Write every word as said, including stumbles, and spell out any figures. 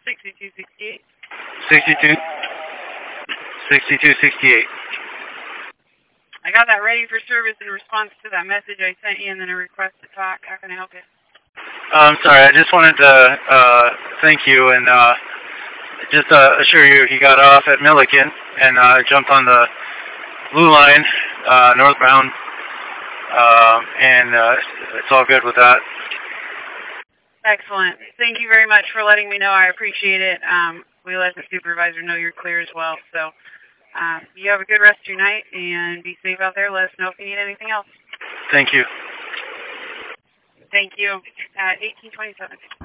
sixty-two sixty-eight. sixty-two, sixty-two, sixty-eight. I got that ready for service in response to that message I sent you and then a request to talk. How can I help you? I'm sorry, I just wanted to uh, thank you and uh, just uh, assure you he got off at Milliken and uh, jumped on the blue line, uh, northbound, uh, and uh, it's all good with that. Excellent. Thank you very much for letting me know. I appreciate it. Um, we let the supervisor know you're clear as well. So uh, you have a good rest of your night and be safe out there. Let us know if you need anything else. Thank you. Thank you. Uh, eighteen twenty-seven.